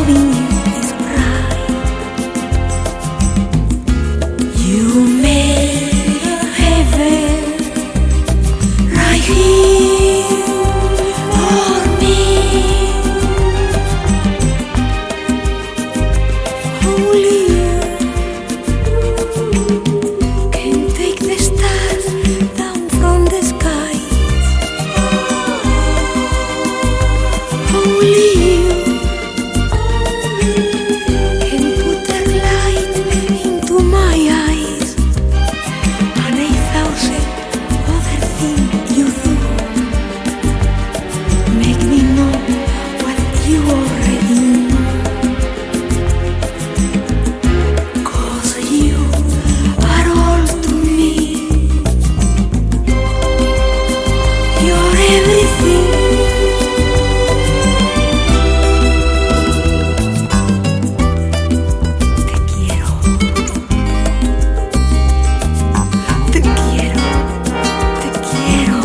loving you is right. You made a heaven right here for me. Only you can take the stars down from the sky. Only you can put the light into my eyes, and 1,000 other things you do make me know what you already know. 'Cause you are all to me. You're everything. Te quiero, te quiero.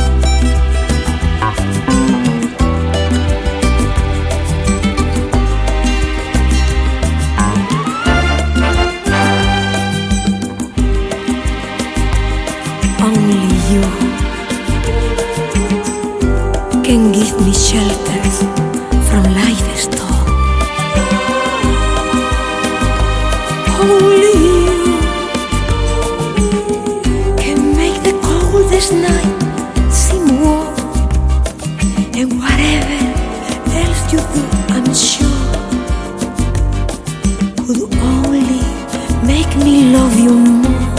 Only you can give me shelters from life's storm. Only you can make the coldest night seem warm. And whatever else you do, I'm sure, could only make me love you more.